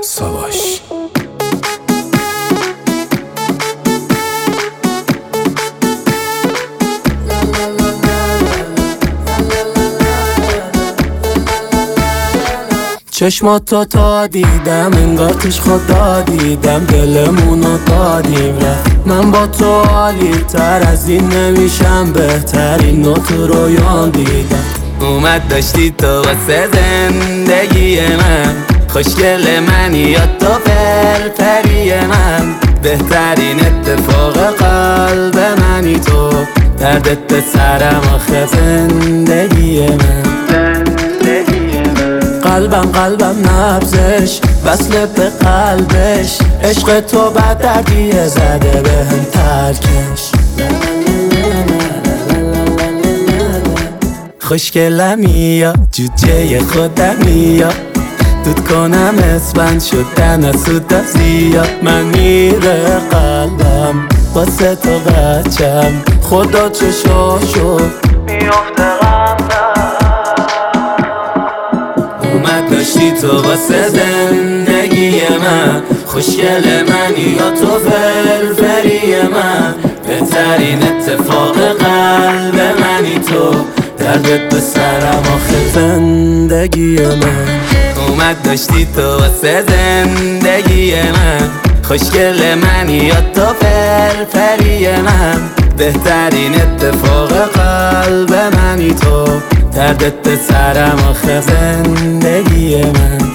ساواش چشماتو تا دیدم انگار توش خدا دیدم، دلمونو دادیم رفت. من با تو عالی تر از این نمیشم، بهترین نوت رویان دیدم. اومد داشتی تو واسه زندگی من، خوشگل منی یا تو فلفلی من، بهترین اتفاق قلب منی تو، دردت به سرم آخه زندگی من. قلبم نبزش وصل به قلبش، عشق تو بد دردیه زده به هم ترکش. خوشگلمی یا جوجه خودمی یا دود کنم اسفند شدن از سود زیاد. من میره قلبم واسه تو بچم، خدا چشاشو میفته اومد داشتی تو واسه زندگی من، خوشگل منی یا تو فلفلی من، بهترین اتفاق قلب منی تو، دردت به سرم آخه زندگی من. اومد داشتی تو واسه زندگی من، خوشگل منی یا تو فلفلی من، بهترین اتفاق قلب منی تو، دردت به سرم آخه زندگی من.